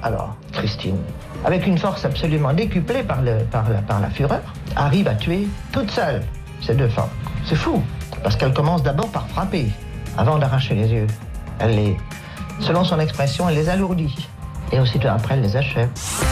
Alors, Christine, avec une force absolument décuplée par la fureur, arrive à tuer toute seule ces deux femmes. C'est fou, parce qu'elle commence d'abord par frapper, avant d'arracher les yeux. Elle les, selon son expression, elle les alourdit. Et aussitôt après, elle les achève.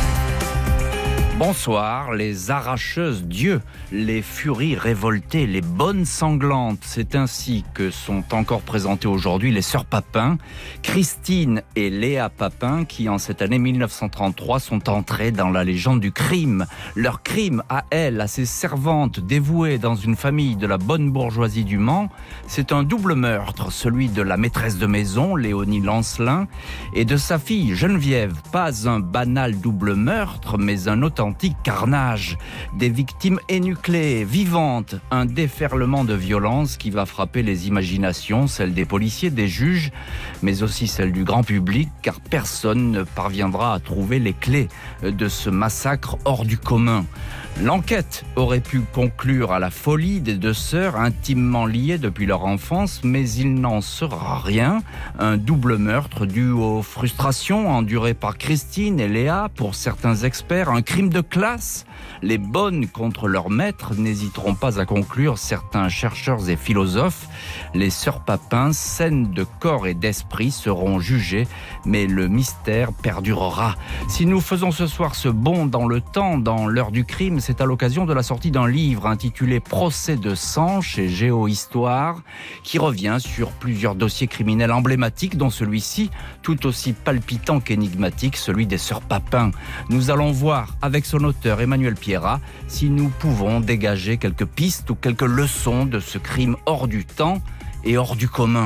Bonsoir, les arracheuses d'yeux, les furies révoltées, les bonnes sanglantes. C'est ainsi que sont encore présentées aujourd'hui les sœurs Papin, Christine et Léa Papin, qui en cette année 1933 sont entrées dans la légende du crime. Leur crime à elles, à ces servantes dévouées dans une famille de la bonne bourgeoisie du Mans, c'est un double meurtre, celui de la maîtresse de maison, Léonie Lancelin, et de sa fille Geneviève. Pas un banal double meurtre, mais un authentique carnage, des victimes énucléées, vivantes, un déferlement de violence qui va frapper les imaginations, celles des policiers, des juges, mais aussi celles du grand public, car personne ne parviendra à trouver les clés de ce massacre hors du commun. L'enquête aurait pu conclure à la folie des deux sœurs intimement liées depuis leur enfance, mais il n'en sera rien. Un double meurtre dû aux frustrations endurées par Christine et Léa, pour certains experts, un crime de classe. Les bonnes contre leurs maîtres n'hésiteront pas à conclure certains chercheurs et philosophes. Les sœurs Papin, saines de corps et d'esprit, seront jugées, mais le mystère perdurera. Si nous faisons ce soir ce bond dans le temps, dans l'heure du crime, c'est à l'occasion de la sortie d'un livre intitulé Procès de sang chez Géohistoire, qui revient sur plusieurs dossiers criminels emblématiques, dont celui-ci, tout aussi palpitant qu'énigmatique, celui des sœurs Papin. Nous allons voir avec son auteur Emmanuel Pierrat si nous pouvons dégager quelques pistes ou quelques leçons de ce crime hors du temps et hors du commun.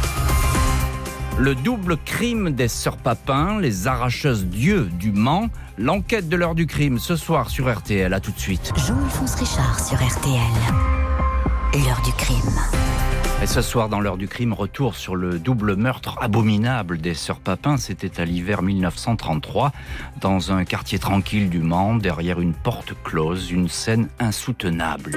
Le double crime des sœurs Papin, les arracheuses d'yeux du Mans, l'enquête de l'heure du crime ce soir sur RTL. À tout de suite. Jean-Alphonse Richard sur RTL. L'heure du crime. Et ce soir, dans l'heure du crime, retour sur le double meurtre abominable des sœurs Papin. C'était à l'hiver 1933, dans un quartier tranquille du Mans, derrière une porte close, une scène insoutenable.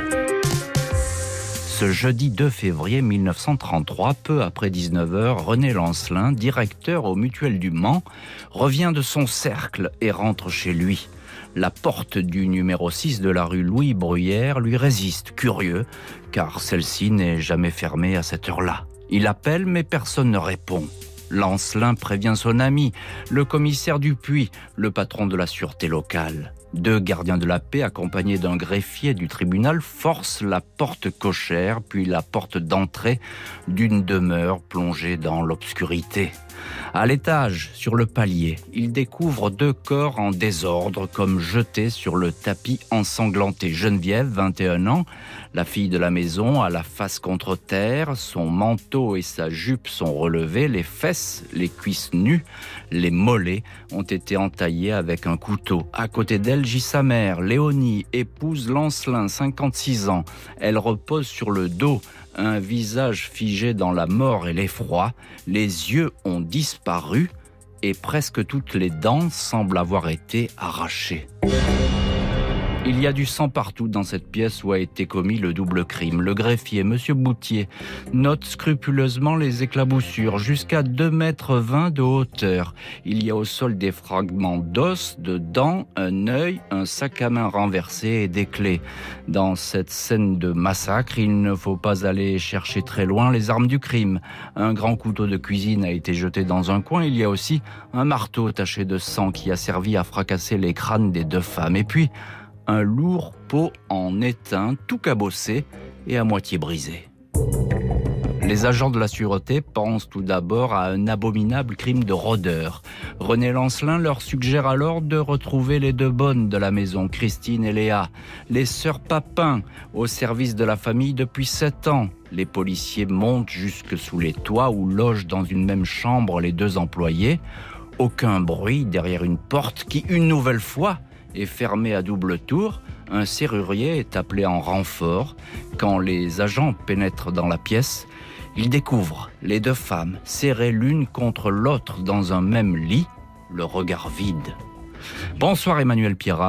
Ce jeudi 2 février 1933, peu après 19h, René Lancelin, directeur au Mutuel du Mans, revient de son cercle et rentre chez lui. La porte du numéro 6 de la rue Louis Bruyère lui résiste, curieux, car celle-ci n'est jamais fermée à cette heure-là. Il appelle, mais personne ne répond. Lancelin prévient son ami, le commissaire Dupuis, le patron de la sûreté locale. Deux gardiens de la paix, accompagnés d'un greffier du tribunal, forcent la porte cochère, puis la porte d'entrée d'une demeure plongée dans l'obscurité. À l'étage, sur le palier, ils découvrent deux corps en désordre, comme jetés sur le tapis ensanglanté. Geneviève, 21 ans, la fille de la maison, a la face contre terre, son manteau et sa jupe sont relevés, les fesses, les cuisses nues, les mollets ont été entaillés avec un couteau. À côté d'elle gît sa mère, Léonie, épouse Lancelin, 56 ans. Elle repose sur le dos, un visage figé dans la mort et l'effroi. Les yeux ont disparu et presque toutes les dents semblent avoir été arrachées. Il y a du sang partout dans cette pièce où a été commis le double crime. Le greffier, M. Boutier, note scrupuleusement les éclaboussures, jusqu'à 2,20 m de hauteur. Il y a au sol des fragments d'os, de dents, un œil, un sac à main renversé et des clés. Dans cette scène de massacre, il ne faut pas aller chercher très loin les armes du crime. Un grand couteau de cuisine a été jeté dans un coin. Il y a aussi un marteau taché de sang qui a servi à fracasser les crânes des deux femmes. Et puis, un lourd pot en étain, tout cabossé et à moitié brisé. Les agents de la sûreté pensent tout d'abord à un abominable crime de rôdeur. René Lancelin leur suggère alors de retrouver les deux bonnes de la maison, Christine et Léa, les sœurs Papin, au service de la famille depuis 7 ans. Les policiers montent jusque sous les toits où logent dans une même chambre les deux employés. Aucun bruit derrière une porte qui, une nouvelle fois, est fermé à double tour. Un serrurier est appelé en renfort. Quand les agents pénètrent dans la pièce, ils découvrent les deux femmes serrées l'une contre l'autre dans un même lit, le regard vide. Bonsoir Emmanuel Pierrat.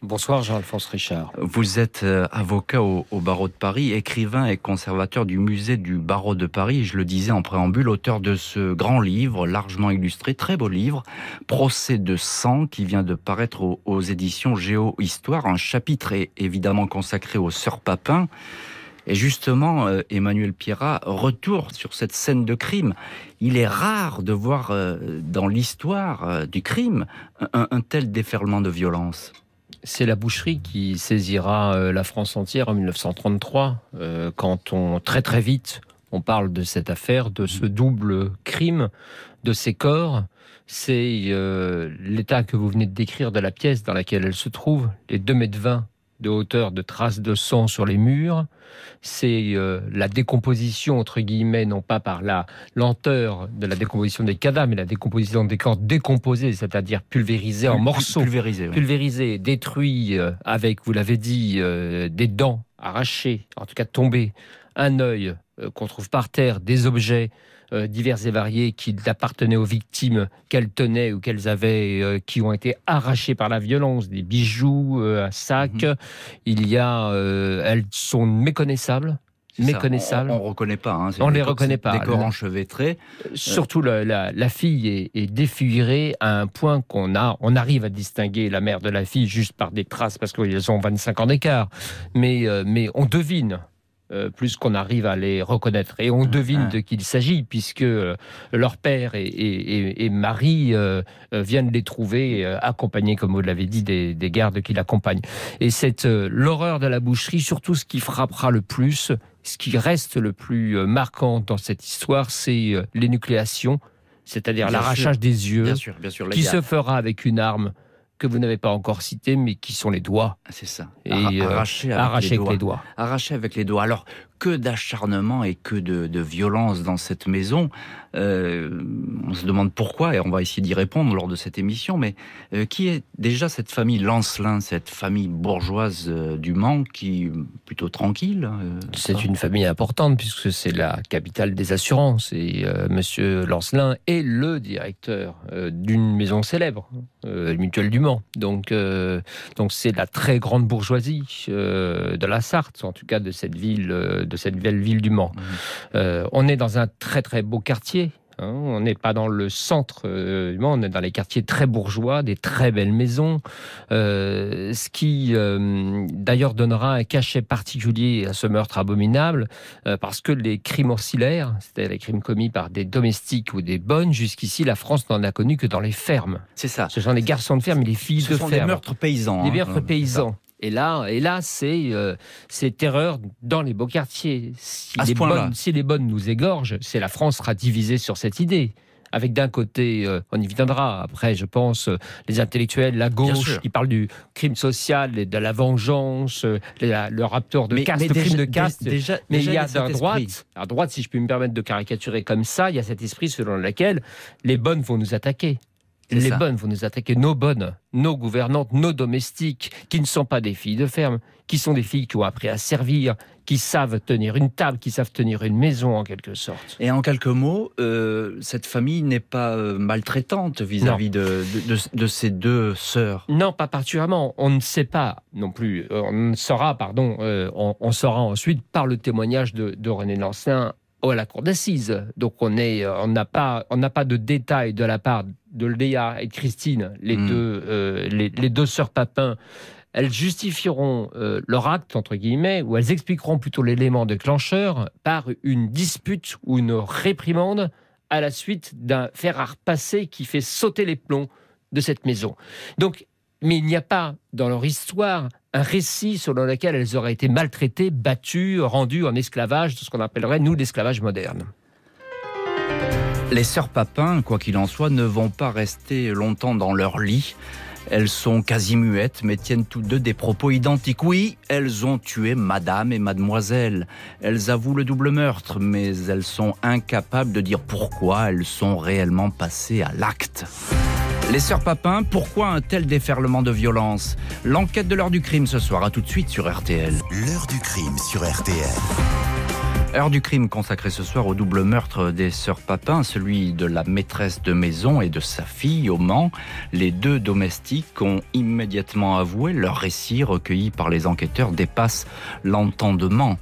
Bonsoir Jean-Alphonse Richard. Vous êtes avocat au barreau de Paris, écrivain et conservateur du musée du barreau de Paris. Je le disais en préambule, auteur de ce grand livre, largement illustré, très beau livre, Procès de sang, qui vient de paraître aux éditions Géo-Histoire. Un chapitre est évidemment consacré aux sœurs Papin. Et justement, Emmanuel Pierrat, retour sur cette scène de crime. Il est rare de voir dans l'histoire du crime un tel déferlement de violence. C'est la boucherie qui saisira la France entière en 1933, quand très très vite, on parle de cette affaire, de ce double crime, de ces corps. C'est l'état que vous venez de décrire de la pièce dans laquelle elle se trouve, les 2,20 mètres de hauteur de traces de sang sur les murs. C'est la décomposition, entre guillemets, non pas par la lenteur de la décomposition des cadavres, mais la décomposition des corps décomposés, c'est-à-dire pulvérisés en morceaux. Pulvérisés, détruits avec, vous l'avez dit, des dents arrachées, en tout cas tombées, un œil qu'on trouve par terre, des objets divers et variés qui appartenaient aux victimes qu'elles tenaient ou qu'elles avaient, qui ont été arrachés par la violence, des bijoux, un sac. Il y a, elles sont méconnaissables. Méconnaissables. On ne reconnaît pas. Hein. On ne les reconnaît pas. Des corps enchevêtrés. Surtout la fille est défigurée à un point on arrive à distinguer la mère de la fille juste par des traces parce qu'elles ont 25 ans d'écart. Mais on devine. Plus qu'on arrive à les reconnaître. Et on devine de qui il s'agit, puisque leur père et Marie viennent les trouver, accompagnés, comme vous l'avez dit, des gardes qui l'accompagnent. Et c'est l'horreur de la boucherie, surtout ce qui frappera le plus, ce qui reste le plus marquant dans cette histoire, c'est l'énucléation, c'est-à-dire l'arrachage des yeux, bien sûr, qui se fera avec une arme que vous n'avez pas encore cité, mais qui sont les doigts. C'est ça. Et arraché avec les doigts. Arraché avec les doigts. Alors, que d'acharnement et que de violence dans cette maison. On se demande pourquoi, et on va essayer d'y répondre lors de cette émission, mais qui est déjà cette famille Lancelin, cette famille bourgeoise du Mans, qui est plutôt tranquille C'est une famille importante, puisque c'est la capitale des assurances, et Monsieur Lancelin est le directeur d'une maison célèbre, Mutuelle du Mans. Donc c'est la très grande bourgeoisie de la Sarthe, en tout cas de cette belle ville du Mans. On est dans un très très beau quartier. On n'est pas dans le centre du Mans, on est dans les quartiers très bourgeois, des très belles maisons, ce qui d'ailleurs donnera un cachet particulier à ce meurtre abominable, parce que les crimes ancillaires, c'est-à-dire les crimes commis par des domestiques ou des bonnes, jusqu'ici la France n'en a connu que dans les fermes. C'est ça. Ce sont des garçons de ferme et les filles de ferme. Ce sont des meurtres paysans. Des meurtres paysans. Et là, c'est terreur dans les beaux quartiers. Si les bonnes nous égorgent, c'est la France sera divisée sur cette idée. Avec d'un côté, on y viendra après, je pense, les intellectuels, la gauche, qui parlent du crime social et de la vengeance, le rapport de caste, le crime de caste. Mais il y a à droite, si je puis me permettre de caricaturer comme ça, il y a cet esprit selon lequel les bonnes vont nous attaquer. Bonnes vont nous attaquer, nos bonnes, nos gouvernantes, nos domestiques, qui ne sont pas des filles de ferme, qui sont des filles qui ont appris à servir, qui savent tenir une table, qui savent tenir une maison en quelque sorte. Et en quelques mots, cette famille n'est pas maltraitante vis-à-vis de ces deux sœurs. Non, pas particulièrement. On ne sait pas non plus. On saura ensuite par le témoignage de René Lancelin à la cour d'assises. Donc on n'a pas de détails de la part de Léa et de Christine, les deux sœurs Papin. Elles justifieront leur acte, entre guillemets, ou elles expliqueront plutôt l'élément déclencheur par une dispute ou une réprimande à la suite d'un fer à repasser qui fait sauter les plombs de cette maison. Donc, mais il n'y a pas dans leur histoire un récit selon lequel elles auraient été maltraitées, battues, rendues en esclavage, de ce qu'on appellerait, nous, l'esclavage moderne. Les sœurs Papin, quoi qu'il en soit, ne vont pas rester longtemps dans leur lit. Elles sont quasi muettes, mais tiennent toutes deux des propos identiques. Oui, elles ont tué madame et mademoiselle. Elles avouent le double meurtre, mais elles sont incapables de dire pourquoi elles sont réellement passées à l'acte. Les sœurs Papin, pourquoi un tel déferlement de violence ? L'enquête de l'heure du crime ce soir, à tout de suite sur RTL. L'heure du crime sur RTL. Heure du crime consacrée ce soir au double meurtre des sœurs Papin, celui de la maîtresse de maison et de sa fille au Mans. Les deux domestiques ont immédiatement avoué. Leur récit, recueilli par les enquêteurs, dépasse l'entendement.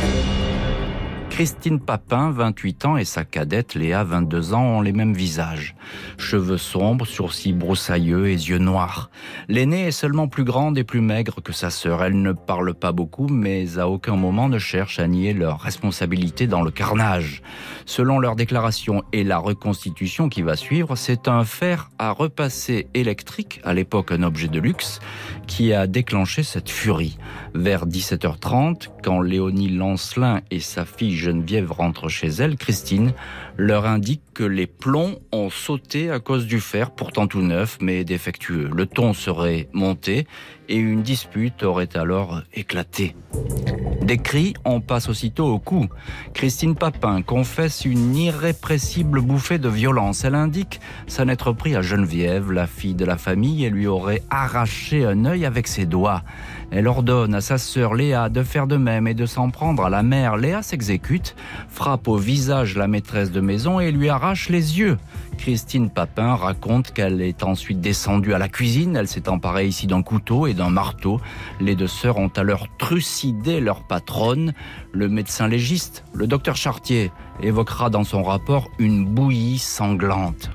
Christine Papin, 28 ans, et sa cadette Léa, 22 ans, ont les mêmes visages. Cheveux sombres, sourcils broussailleux et yeux noirs. L'aînée est seulement plus grande et plus maigre que sa sœur. Elle ne parle pas beaucoup, mais à aucun moment ne cherche à nier leur responsabilité dans le carnage. Selon leur déclaration et la reconstitution qui va suivre, c'est un fer à repasser électrique, à l'époque un objet de luxe, qui a déclenché cette furie. Vers 17h30, quand Léonie Lancelin et sa fille Geneviève rentrent chez elle, Christine leur indique que les plombs ont sauté à cause du fer, pourtant tout neuf mais défectueux. Le ton serait monté et une dispute aurait alors éclaté. Des cris, on passe aussitôt au coup. Christine Papin confesse une irrépressible bouffée de violence. Elle indique s'en être pris à Geneviève, la fille de la famille, et lui aurait arraché un œil avec ses doigts. Elle ordonne à sa sœur Léa de faire de même et de s'en prendre à la mère. Léa s'exécute, frappe au visage la maîtresse de maison et lui arrache les yeux. Christine Papin raconte qu'elle est ensuite descendue à la cuisine. Elle s'est emparée ici d'un couteau et d'un marteau. Les deux sœurs ont alors trucidé leur patronne. Le médecin légiste, le docteur Chartier, évoquera dans son rapport une bouillie sanglante.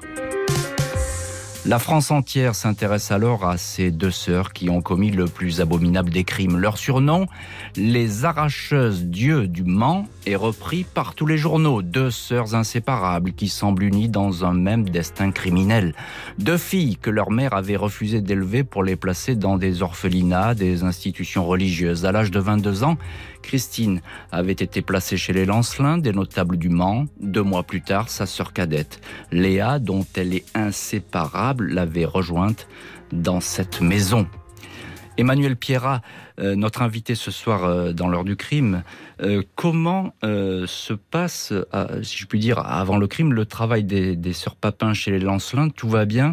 La France entière s'intéresse alors à ces deux sœurs qui ont commis le plus abominable des crimes. Leur surnom, les arracheuses d'yeux du Mans, est repris par tous les journaux. Deux sœurs inséparables qui semblent unies dans un même destin criminel. Deux filles que leur mère avait refusé d'élever pour les placer dans des orphelinats, des institutions religieuses. À l'âge de 22 ans, Christine avait été placée chez les Lancelin, des notables du Mans. 2 mois plus tard, sa sœur cadette, Léa, dont elle est inséparable, l'avait rejointe dans cette maison. Emmanuel Pierrat, notre invité ce soir dans l'heure du crime, comment se passe, si je puis dire, avant le crime, le travail des sœurs Papin chez les Lancelin? Tout va bien?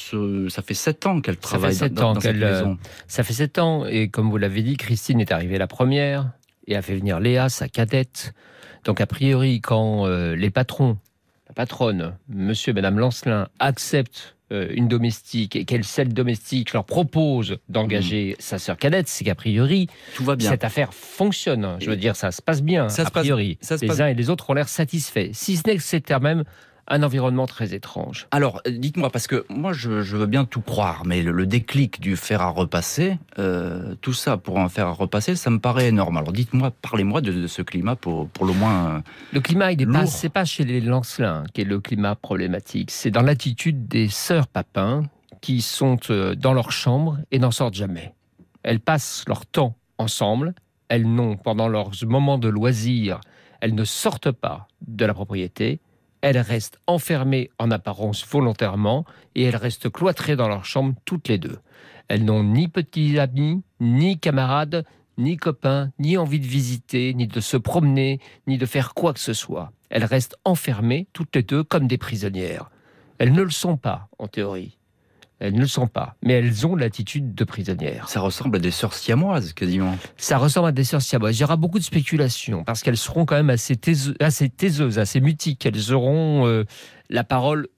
Ça fait 7 ans qu'elles travaillent dans cette maison. Ça fait 7 ans, et comme vous l'avez dit, Christine est arrivée la première, et a fait venir Léa, sa cadette. Donc a priori, quand les patrons, la patronne, monsieur et madame Lancelin, acceptent une domestique et qu'elle, celle domestique, leur propose d'engager sa sœur cadette, c'est qu'a priori, tout va bien. Cette affaire fonctionne. Je veux dire, ça se passe bien, a priori. Les uns et les autres ont l'air satisfaits. Si ce n'est que c'est quand même un environnement très étrange. Alors, dites-moi, parce que moi, je veux bien tout croire, mais le déclic du fer à repasser, tout ça pour un fer à repasser, ça me paraît énorme. Alors, dites-moi, parlez-moi de ce climat pour le moins le climat, c'est pas chez les Lancelin qui est le climat problématique. C'est dans l'attitude des sœurs Papin qui sont dans leur chambre et n'en sortent jamais. Elles passent leur temps ensemble. Elles n'ont, pendant leurs moments de loisir, elles ne sortent pas de la propriété. Elles restent enfermées en apparence volontairement et elles restent cloîtrées dans leur chambre toutes les deux. Elles n'ont ni petits amis, ni camarades, ni copains, ni envie de visiter, ni de se promener, ni de faire quoi que ce soit. Elles restent enfermées toutes les deux comme des prisonnières. Elles ne le sont pas, en théorie. Elles ne le sont pas, mais elles ont l'attitude de prisonnières. Ça ressemble à des sœurs siamoises, quasiment. Ça ressemble à des sœurs siamoises. Il y aura beaucoup de spéculations, parce qu'elles seront quand même assez taiseuses, assez mutiques. Elles auront la parole,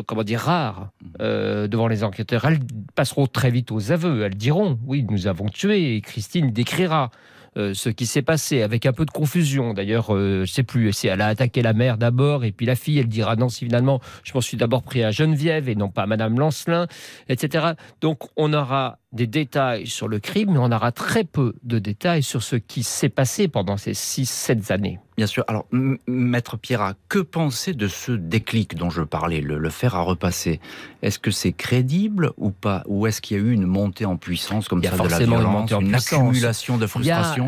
rare, devant les enquêteurs. Elles passeront très vite aux aveux. Elles diront, oui, nous avons tué, et Christine décrira ce qui s'est passé, avec un peu de confusion. D'ailleurs, je ne sais plus, elle a attaqué la mère d'abord, et puis la fille, elle dira non, si finalement, je m'en suis d'abord pris à Geneviève, et non pas à Madame Lancelin, etc. Donc, on aura des détails sur le crime, mais on aura très peu de détails sur ce qui s'est passé pendant ces 6-7 années. Bien sûr. Alors, Maître Pierrat, que penser de ce déclic dont je parlais, le fer à repasser? Est-ce que c'est crédible ou pas? Ou est-ce qu'il y a eu une montée en puissance comme ça de la violence, une accumulation de frustration?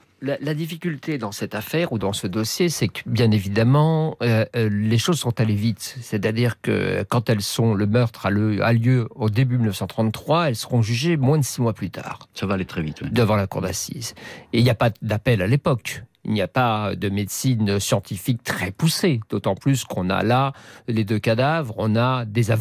La difficulté dans cette affaire ou dans ce dossier, c'est que, bien évidemment, les choses sont allées vite. C'est-à-dire que quand le meurtre a lieu au début 1933, elles seront jugées moins de 6 mois plus tard. Ça va aller très vite, oui. Devant la cour d'assises. Et il n'y a pas d'appel à l'époque. Il n'y a pas de médecine scientifique très poussée. D'autant plus qu'on a là les 2 cadavres, on a des aveux,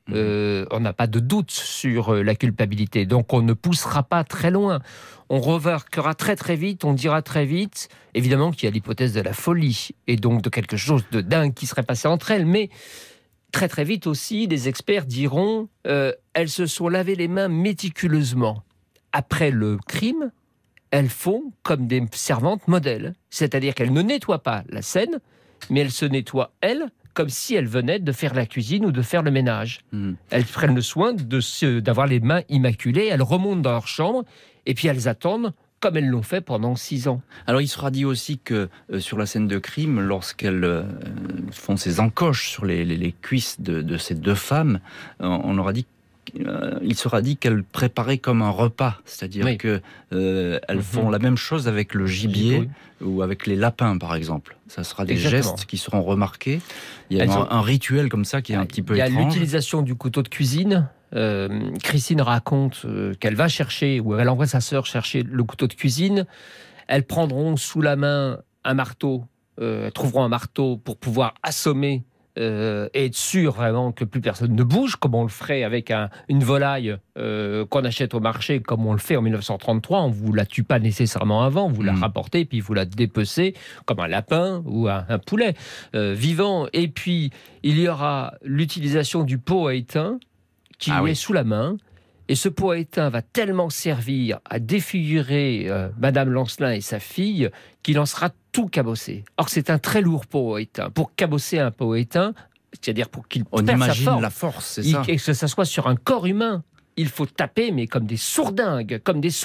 On n'a pas de doute sur la culpabilité. Donc on ne poussera pas très loin. On remarquera très très vite, on dira très vite, évidemment qu'il y a l'hypothèse de la folie, et donc de quelque chose de dingue qui serait passé entre elles, mais très très vite aussi, les experts diront elles se sont lavées les mains méticuleusement. Après le crime, elles font comme des servantes modèles. C'est-à-dire qu'elles ne nettoient pas la scène, mais elles se nettoient, elles, comme si elles venaient de faire la cuisine ou de faire le ménage. Elles prennent le soin d'avoir les mains immaculées, elles remontent dans leur chambre, et puis elles attendent, comme elles l'ont fait pendant 6 ans. Alors il sera dit aussi que sur la scène de crime, lorsqu'elles font ces encoches sur les cuisses de ces 2 femmes, on aura dit il sera dit qu'elles préparaient comme un repas, c'est-à-dire que elles font la même chose avec le gibier ou avec les lapins, par exemple. Ça sera des gestes qui seront remarqués. Il y a un rituel comme ça qui est un petit peu étrange. Il y a l'utilisation du couteau de cuisine. Christine raconte qu'elle va chercher, ou elle envoie sa sœur chercher le couteau de cuisine. Elles prendront sous la main un marteau, elles trouveront un marteau pour pouvoir assommer et être sûr vraiment que plus personne ne bouge, comme on le ferait avec une volaille qu'on achète au marché, comme on le fait en 1933. On ne vous la tue pas nécessairement avant, vous la rapportez, puis vous la dépecez comme un lapin ou un poulet vivant. Et puis, il y aura l'utilisation du pot à étain qui est sous la main. Et ce pot à étain va tellement servir à défigurer Madame Lancelin et sa fille qu'il en sera tout cabossé. Or, c'est un très lourd pot à étain. Pour cabosser un pot à étain, c'est-à-dire pour qu'il perde sa forme, on imagine la force, c'est ça. Et que ça soit sur un corps humain, il faut taper, mais comme des sourdingues,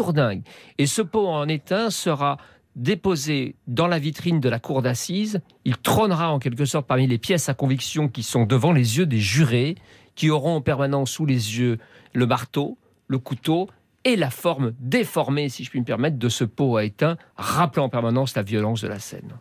Et ce pot en étain sera déposé dans la vitrine de la cour d'assises. Il trônera en quelque sorte parmi les pièces à conviction qui sont devant les yeux des jurés, qui auront en permanence sous les yeux le marteau, le couteau et la forme déformée, si je puis me permettre, de ce pot à étain, rappelant en permanence la violence de la scène.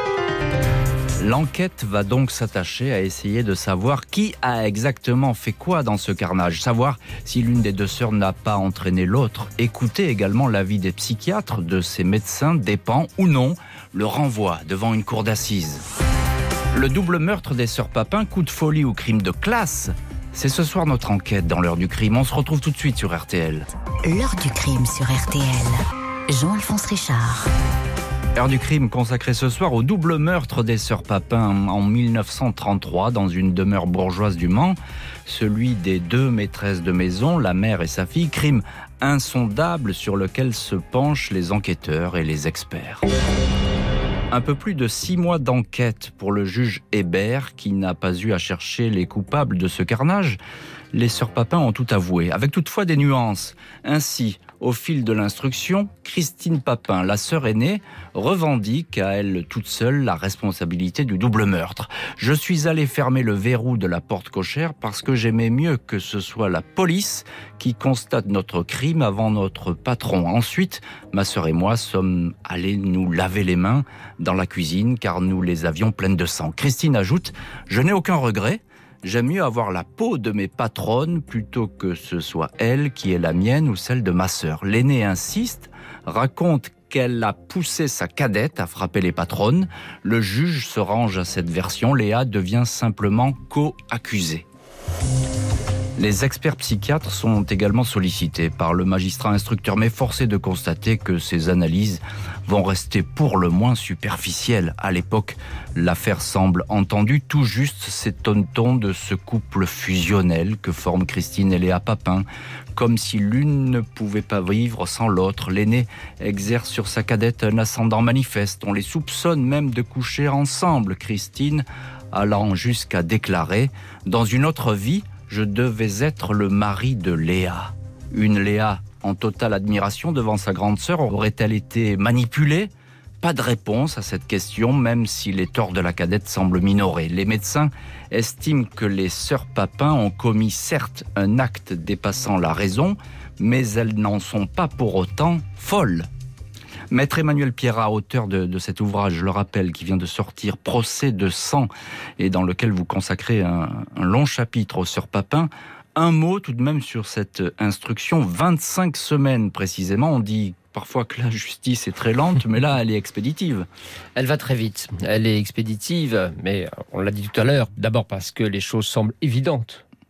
L'enquête va donc s'attacher à essayer de savoir qui a exactement fait quoi dans ce carnage, savoir si l'une des 2 sœurs n'a pas entraîné l'autre, écouter également l'avis des psychiatres, de ces médecins dépend ou non le renvoi devant une cour d'assises. Le double meurtre des sœurs Papin, coup de folie ou crime de classe, c'est ce soir notre enquête dans l'heure du crime. On se retrouve tout de suite sur RTL. L'heure du crime sur RTL. Jean-Alphonse Richard. Heure du crime consacrée ce soir au double meurtre des sœurs Papin en 1933 dans une demeure bourgeoise du Mans. Celui des 2 maîtresses de maison, la mère et sa fille, crime insondable sur lequel se penchent les enquêteurs et les experts. Un peu plus de 6 mois d'enquête pour le juge Hébert, qui n'a pas eu à chercher les coupables de ce carnage. Les sœurs Papin ont tout avoué, avec toutefois des nuances. Ainsi, au fil de l'instruction, Christine Papin, la sœur aînée, revendique à elle toute seule la responsabilité du double meurtre. Je suis allée fermer le verrou de la porte cochère parce que j'aimais mieux que ce soit la police qui constate notre crime avant notre patron. Ensuite, ma sœur et moi sommes allés nous laver les mains dans la cuisine car nous les avions pleines de sang. Christine ajoute « Je n'ai aucun regret. J'aime mieux avoir la peau de mes patronnes plutôt que ce soit elle qui est la mienne ou celle de ma sœur. » L'aînée insiste, raconte qu'elle a poussé sa cadette à frapper les patronnes. Le juge se range à cette version. Léa devient simplement co-accusée. Les experts psychiatres sont également sollicités par le magistrat instructeur, mais forcé de constater que ces analyses vont rester pour le moins superficielles. À l'époque, l'affaire semble entendue. Tout juste s'étonne-t-on de ce couple fusionnel que forment Christine et Léa Papin, comme si l'une ne pouvait pas vivre sans l'autre. L'aînée exerce sur sa cadette un ascendant manifeste. On les soupçonne même de coucher ensemble. Christine allant jusqu'à déclarer « Dans une autre vie, je devais être le mari de Léa. » Une Léa en totale admiration devant sa grande sœur aurait-elle été manipulée ? Pas de réponse à cette question, même si les torts de la cadette semblent minorés. Les médecins estiment que les sœurs Papin ont commis certes un acte dépassant la raison, mais elles n'en sont pas pour autant folles. Maître Emmanuel Pierrat, auteur de cet ouvrage, je le rappelle, qui vient de sortir, Procès de sang, et dans lequel vous consacrez un long chapitre aux sœurs Papin. Un mot tout de même sur cette instruction, 25 semaines précisément. On dit parfois que la justice est très lente, mais là, elle est expéditive. Elle va très vite. Elle est expéditive, mais on l'a dit tout à l'heure, d'abord parce que les choses semblent évidentes.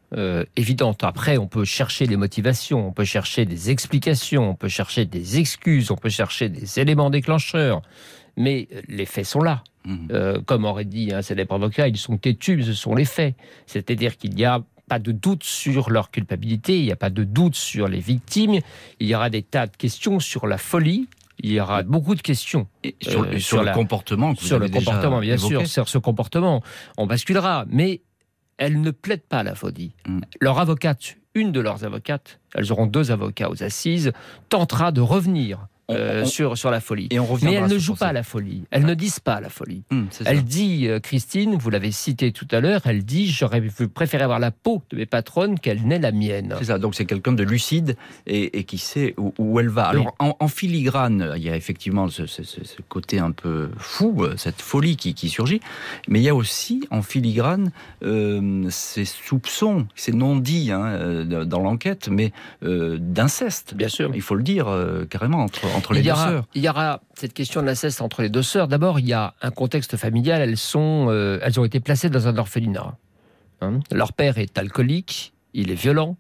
évidente. Après, on peut chercher des motivations, on peut chercher des explications, on peut chercher des excuses, on peut chercher des éléments déclencheurs, mais les faits sont là. Comme aurait dit un célèbre avocat, ils sont têtus, ce sont les faits. C'est-à-dire qu'il n'y a pas de doute sur leur culpabilité, il n'y a pas de doute sur les victimes, il y aura des tas de questions sur la folie, il y aura beaucoup de questions. Et sur le comportement que vous avez déjà comportement, bien évoqué. sûr, sur ce comportement, on basculera, mais elles ne plaident pas la folie. Leur avocate, une de leurs avocates, elles auront 2 avocats aux assises, tentera de revenir sur la folie. Mais elles ne jouent pas à la folie. Elles ne disent pas la folie. Elle dit, Christine, vous l'avez cité tout à l'heure, elle dit, j'aurais préféré avoir la peau de mes patronnes qu'elle n'ait la mienne. C'est ça, donc c'est quelqu'un de lucide et qui sait où elle va. Alors, en filigrane, il y a effectivement ce côté un peu fou, cette folie qui surgit, mais il y a aussi, en filigrane, ces soupçons, ces non-dits dans l'enquête, mais d'inceste. Bien sûr. Il faut le dire carrément, entre les 2 sœurs. Il y aura cette question de l'inceste entre les 2 sœurs. D'abord, il y a un contexte familial. Elles ont été placées dans un orphelinat. Leur père est alcoolique, il est violent,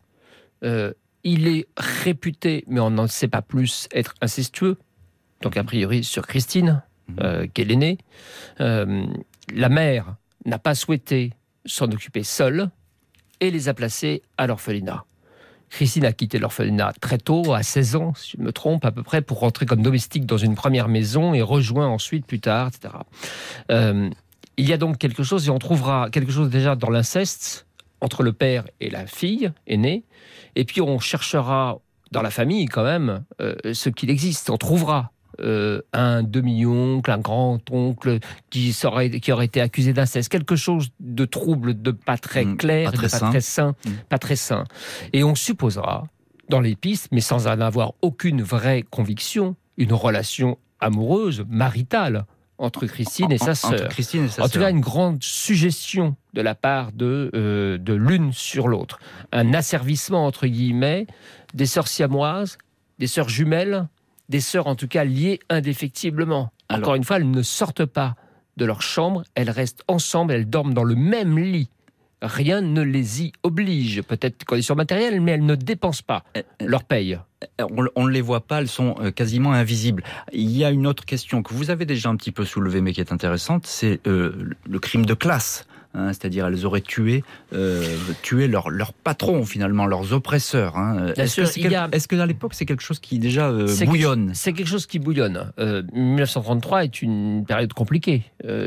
il est réputé, mais on n'en sait pas plus, être incestueux. Donc a priori sur Christine, qui est l'aînée. La mère n'a pas souhaité s'en occuper seule et les a placées à l'orphelinat. Christine a quitté l'orphelinat très tôt, à 16 ans, si je me trompe, à peu près, pour rentrer comme domestique dans une première maison et rejoint ensuite, plus tard, etc. Il y a donc quelque chose, et on trouvera quelque chose déjà dans l'inceste entre le père et la fille aînée, et puis on cherchera dans la famille quand même ce qu'il existe. On trouvera un demi-oncle, un grand-oncle qui aurait été accusé d'inceste, quelque chose de trouble, de pas très clair, pas très sain. Et on supposera, dans les pistes, mais sans en avoir aucune vraie conviction, une relation amoureuse, maritale, entre Christine et sa sœur. En tout cas, une grande suggestion de la part de l'une sur l'autre. Un asservissement, entre guillemets, des sœurs siamoises, des sœurs jumelles, des sœurs en tout cas liées indéfectiblement. Encore une fois, elles ne sortent pas de leur chambre, elles restent ensemble, elles dorment dans le même lit. Rien ne les y oblige. Peut-être conditions matérielles, mais elles ne dépensent pas leur paye. On ne les voit pas, elles sont quasiment invisibles. Il y a une autre question que vous avez déjà un petit peu soulevée, mais qui est intéressante, c'est le crime de classe. C'est-à-dire elles auraient tué leur patron, finalement, leurs oppresseurs. Est-ce que à l'époque c'est quelque chose qui déjà bouillonne? C'est quelque chose qui bouillonne. 1933 est une période compliquée.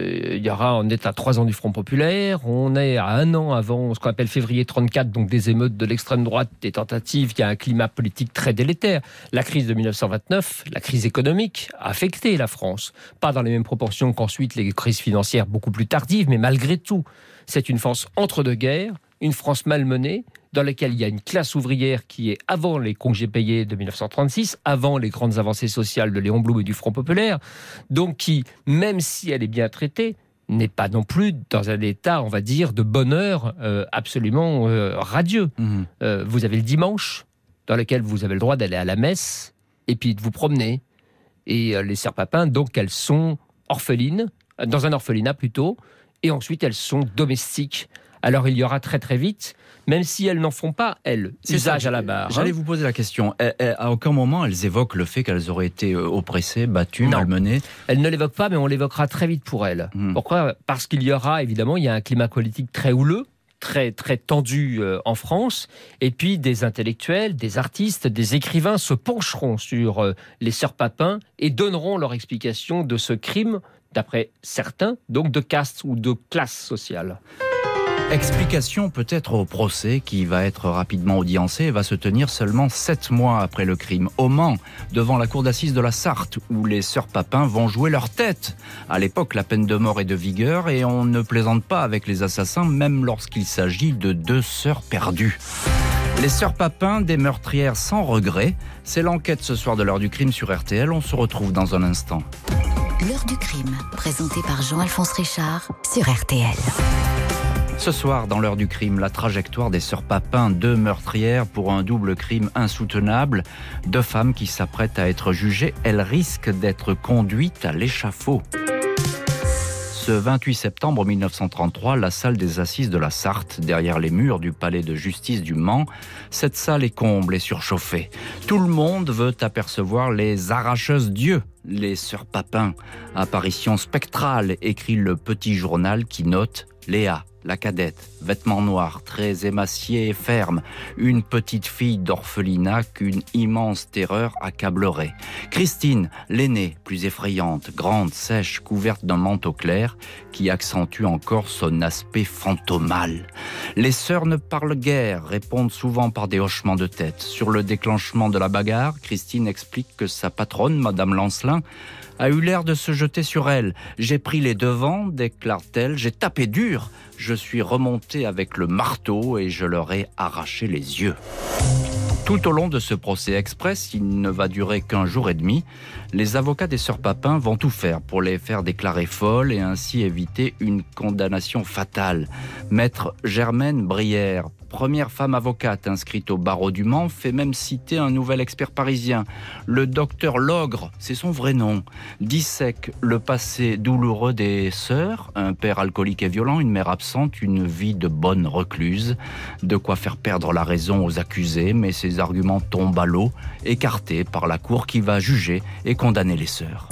On est à 3 ans du Front populaire, on est à 1 an avant ce qu'on appelle février 34, donc des émeutes de l'extrême droite, des tentatives, il y a un climat politique très délétère. La crise de 1929, la crise économique, a affecté la France. Pas dans les mêmes proportions qu'ensuite les crises financières beaucoup plus tardives, mais malgré tout, c'est une France entre 2 guerres, une France malmenée, dans laquelle il y a une classe ouvrière qui est avant les congés payés de 1936, avant les grandes avancées sociales de Léon Blum et du Front populaire, donc qui, même si elle est bien traitée, n'est pas non plus dans un état, on va dire, de bonheur absolument radieux. Vous avez le dimanche, dans lequel vous avez le droit d'aller à la messe, et puis de vous promener. Et les sœurs Papin, donc, elles sont orphelines, dans un orphelinat plutôt, et ensuite elles sont domestiques. Alors il y aura très très vite, même si elles n'en font pas, usage à la barre. J'allais vous poser la question. À aucun moment elles évoquent le fait qu'elles auraient été oppressées, battues, malmenées? Elles ne l'évoquent pas, mais on l'évoquera très vite pour elles. Pourquoi ? Parce qu'il y aura, évidemment, il y a un climat politique très houleux, très, très tendu en France, et puis des intellectuels, des artistes, des écrivains se pencheront sur les sœurs Papin et donneront leur explication de ce crime, d'après certains, donc de caste ou de classe sociale. Explication peut-être au procès qui va être rapidement audiencé et va se tenir seulement 7 mois après le crime, au Mans, devant la cour d'assises de la Sarthe, où les sœurs Papin vont jouer leur tête. À l'époque, la peine de mort est de vigueur et on ne plaisante pas avec les assassins, même lorsqu'il s'agit de 2 sœurs perdues. Les sœurs Papin, des meurtrières sans regret, c'est l'enquête ce soir de l'heure du crime sur RTL. On se retrouve dans un instant. L'heure du crime, présentée par Jean-Alphonse Richard sur RTL. Ce soir, dans l'heure du crime, la trajectoire des sœurs Papin, 2 meurtrières pour un double crime insoutenable. 2 femmes qui s'apprêtent à être jugées, elles risquent d'être conduites à l'échafaud. Ce Ce 28 septembre 1933, la salle des assises de la Sarthe, derrière les murs du palais de justice du Mans, cette salle est comble et surchauffée. Tout le monde veut apercevoir les arracheuses d'yeux, les sœurs Papin. Apparition spectrale, écrit le petit journal qui note Léa, la cadette, vêtements noirs, très émaciés et fermes, une petite fille d'orphelinat qu'une immense terreur accablerait. Christine, l'aînée, plus effrayante, grande, sèche, couverte d'un manteau clair, qui accentue encore son aspect fantomal. Les sœurs ne parlent guère, répondent souvent par des hochements de tête. Sur le déclenchement de la bagarre, Christine explique que sa patronne, Madame Lancelin, a eu l'air de se jeter sur elle. J'ai pris les devants, déclare-t-elle, j'ai tapé dur. Je suis remonté avec le marteau et je leur ai arraché les yeux. Tout au long de ce procès express, il ne va durer qu'1 jour et demi, les avocats des sœurs Papin vont tout faire pour les faire déclarer folles et ainsi éviter une condamnation fatale. Maître Germaine Brière, première femme avocate inscrite au barreau du Mans, fait même citer un nouvel expert parisien. Le docteur Logre, c'est son vrai nom, dissèque le passé douloureux des sœurs, un père alcoolique et violent, une mère absente, une vie de bonne recluse. De quoi faire perdre la raison aux accusés, mais ces arguments tombent à l'eau, écartés par la cour qui va juger et condamner les sœurs.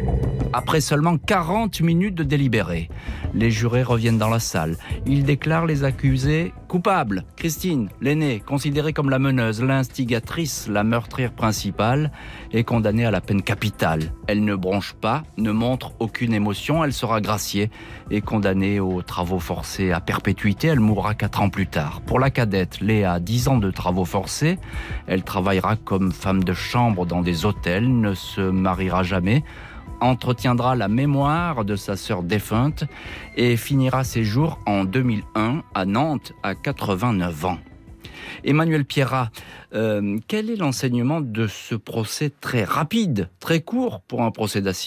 Après seulement 40 minutes de délibéré, les jurés reviennent dans la salle. Ils déclarent les accusés coupables. Christine, l'aînée, considérée comme la meneuse, l'instigatrice, la meurtrière principale, est condamnée à la peine capitale. Elle ne bronche pas, ne montre aucune émotion, elle sera graciée et condamnée aux travaux forcés à perpétuité. Elle mourra 4 ans plus tard. Pour la cadette, Léa, 10 ans de travaux forcés. Elle travaillera comme femme de chambre dans des hôtels, ne se mariera jamais, entretiendra la mémoire de sa sœur défunte et finira ses jours en 2001 à Nantes à 89 ans. Emmanuel Pierrat, quel est l'enseignement de ce procès très rapide, très court pour un procès d'assises ?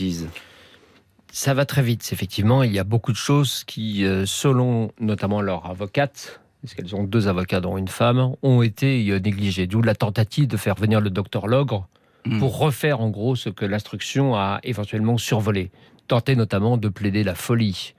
Ça va très vite, effectivement. Il y a beaucoup de choses qui, selon notamment leur avocate, parce qu'elles ont 2 avocats dont une femme, ont été négligées. D'où la tentative de faire venir le docteur Logre pour refaire en gros ce que l'instruction a éventuellement survolé. Tenter notamment de plaider la folie,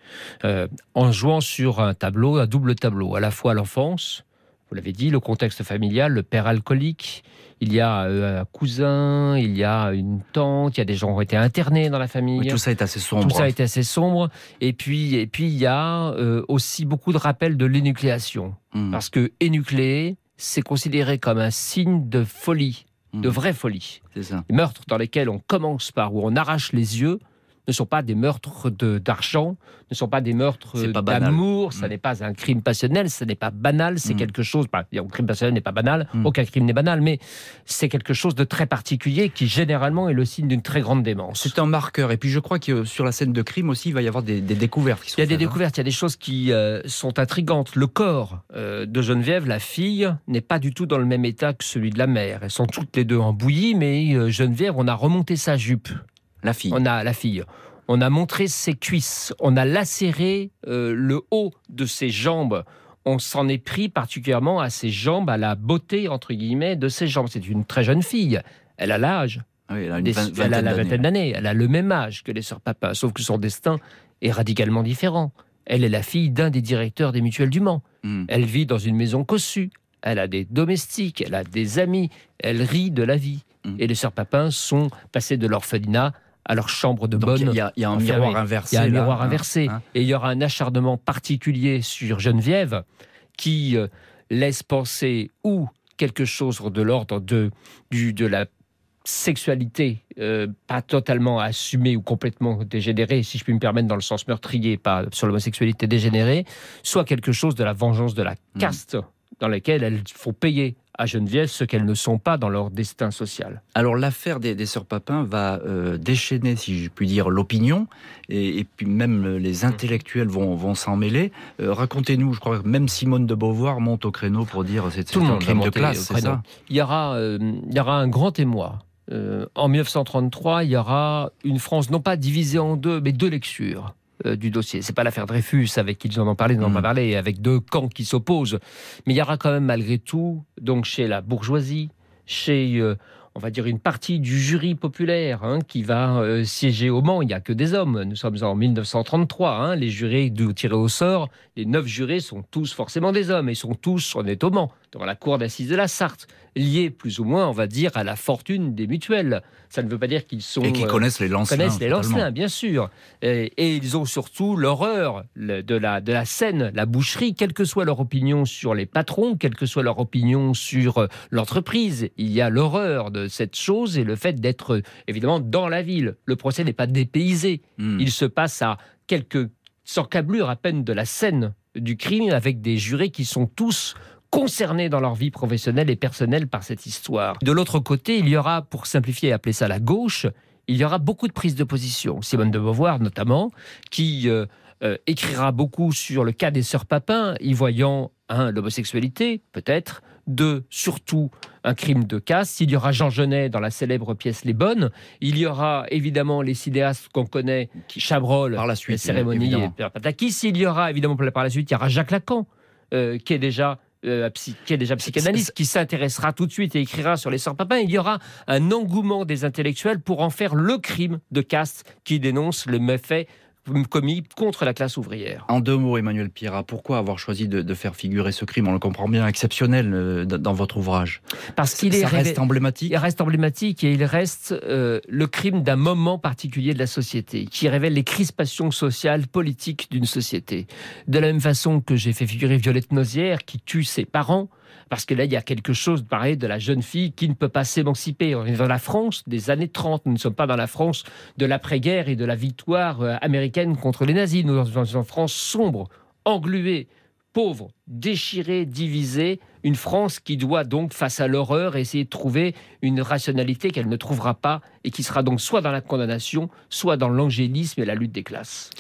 en jouant sur un tableau, un double tableau, à la fois l'enfance, vous l'avez dit, le contexte familial, le père alcoolique, il y a un cousin, il y a une tante, il y a des gens qui ont été internés dans la famille. Oui, tout ça est assez sombre. Tout ça est assez sombre. Et puis il y a aussi beaucoup de rappels de l'énucléation. Parce que énucléer, c'est considéré comme un signe de folie. De vraie folie. C'est ça. Les meurtres dans lesquels on commence par où on arrache les yeux ne sont pas des meurtres d'argent, ne sont pas des meurtres d'amour, ça n'est pas un crime passionnel, ça n'est pas banal, c'est quelque chose... Le crime passionnel n'est pas banal, aucun crime n'est banal, mais c'est quelque chose de très particulier qui généralement est le signe d'une très grande démence. C'est un marqueur. Et puis je crois que sur la scène de crime aussi, il va y avoir des découvertes. Qui sont il y a des découvertes, il y a des choses qui sont intrigantes. Le corps de Geneviève, la fille, n'est pas du tout dans le même état que celui de la mère. Elles sont toutes les deux en bouillie, mais Geneviève, on a remonté sa jupe. La fille. On a montré ses cuisses. On a lacéré le haut de ses jambes. On s'en est pris particulièrement à ses jambes, à la beauté, entre guillemets, de ses jambes. C'est une très jeune fille. Elle a l'âge. Oui, elle a la vingtaine d'années. Elle a le même âge que les sœurs Papin, sauf que son destin est radicalement différent. Elle est la fille d'un des directeurs des mutuelles du Mans. Elle vit dans une maison cossue. Elle a des domestiques, elle a des amis. Elle rit de la vie. Et les sœurs Papin sont passées de l'orphelinat à leur chambre de bonne. Il y a un miroir inversé. Il y a un miroir inversé. Et il y aura un acharnement particulier sur Geneviève qui laisse penser ou quelque chose de l'ordre de la sexualité pas totalement assumée ou complètement dégénérée, si je puis me permettre, dans le sens meurtrier, pas sur l'homosexualité dégénérée, soit quelque chose de la vengeance de la caste dans laquelle elles font payer à Geneviève ce qu'elles ne sont pas dans leur destin social. Alors l'affaire des sœurs Papin va déchaîner, si je puis dire, l'opinion, et puis même les intellectuels vont s'en mêler. Racontez-nous, je crois que même Simone de Beauvoir monte au créneau pour dire c'est un crime de classe, c'est ça ? Il y aura un grand émoi. En 1933, il y aura une France non pas divisée en deux, mais 2 lectures du dossier. C'est pas l'affaire Dreyfus avec qui j'en ai parlé, avec 2 camps qui s'opposent. Mais il y aura quand même malgré tout, donc chez la bourgeoisie, chez on va dire, une partie du jury populaire qui va siéger au Mans. Il n'y a que des hommes. Nous sommes en 1933. Les jurés tirés au sort, les 9 jurés sont tous forcément des hommes et sont tous, on est au Mans, devant la cour d'assises de la Sarthe, liés plus ou moins, on va dire, à la fortune des mutuelles. Ça ne veut pas dire qu'ils sont... Et qui connaissent les Lancelins. Connaissent les Lancelins, bien sûr. Et ils ont surtout l'horreur de la scène, la boucherie, quelle que soit leur opinion sur les patrons, quelle que soit leur opinion sur l'entreprise. Il y a l'horreur de cette chose et le fait d'être, évidemment, dans la ville. Le procès n'est pas dépaysé. Il se passe à quelques encablures à peine de la scène du crime, avec des jurés qui sont tous concernés dans leur vie professionnelle et personnelle par cette histoire. De l'autre côté, il y aura, pour simplifier et appeler ça la gauche, il y aura beaucoup de prises de position. Simone de Beauvoir, notamment, qui écrira beaucoup sur le cas des sœurs Papin, y voyant, l'homosexualité, peut-être, 2, surtout, un crime de caste. Il y aura Jean Genet dans la célèbre pièce Les Bonnes. Il y aura, évidemment, les cinéastes qu'on connaît, Chabrol, par la suite, les cérémonies et Patakis. Il y aura, évidemment, par la suite, il y aura Jacques Lacan, qui est déjà psychanalyste, qui s'intéressera tout de suite et écrira sur les sœurs Papin. Il y aura un engouement des intellectuels pour en faire le crime de caste qui dénonce le méfait commis contre la classe ouvrière. En 2 mots, Emmanuel Pierrat, pourquoi avoir choisi de faire figurer ce crime, on le comprend bien, exceptionnel dans votre ouvrage? Parce qu'il reste emblématique. Il reste emblématique et il reste le crime d'un moment particulier de la société, qui révèle les crispations sociales, politiques d'une société. De la même façon que j'ai fait figurer Violette Nozière, qui tue ses parents, parce que là, il y a quelque chose pareil de la jeune fille qui ne peut pas s'émanciper. On est dans la France des années 30. Nous ne sommes pas dans la France de l'après-guerre et de la victoire américaine contre les nazis. Nous sommes dans une France sombre, engluée, pauvre, déchirée, divisée. Une France qui doit donc, face à l'horreur, essayer de trouver une rationalité qu'elle ne trouvera pas et qui sera donc soit dans la condamnation, soit dans l'angélisme et la lutte des classes.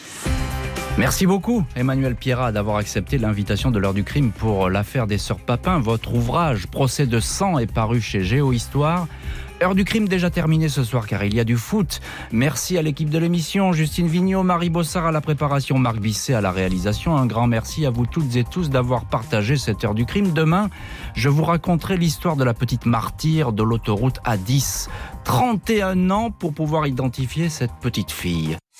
Merci beaucoup, Emmanuel Pierrat, d'avoir accepté l'invitation de l'heure du crime pour l'affaire des sœurs Papin. Votre ouvrage, Procès de sang, est paru chez Géohistoire. Heure du crime déjà terminée ce soir car il y a du foot. Merci à l'équipe de l'émission, Justine Vignot, Marie Bossard à la préparation, Marc Bisset à la réalisation. Un grand merci à vous toutes et tous d'avoir partagé cette heure du crime. Demain, je vous raconterai l'histoire de la petite martyre de l'autoroute A10. 31 ans pour pouvoir identifier cette petite fille.